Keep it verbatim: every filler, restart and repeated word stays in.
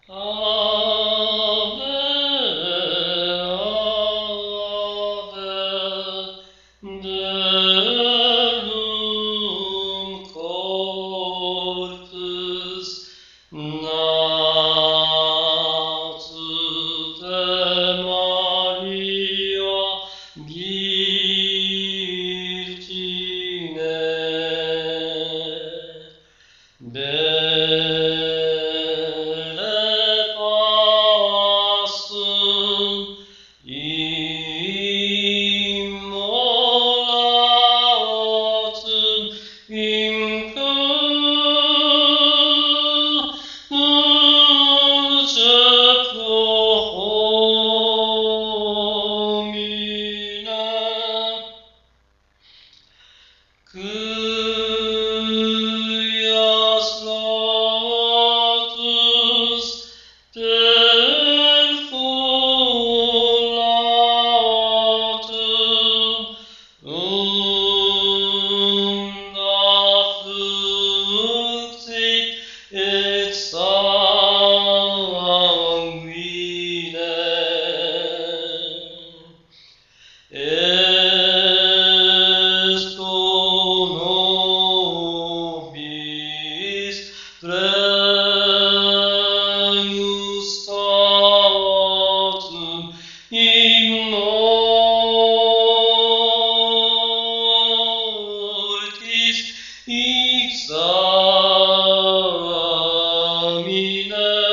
Ave, Ave, Deum corpus natus Maria Virgine. Belle pastum immolatum in cruce pro hominem, cuias natus perfulatum unda fluxit et sanguine. Est pro nobis Regnus Statum in mortis examine.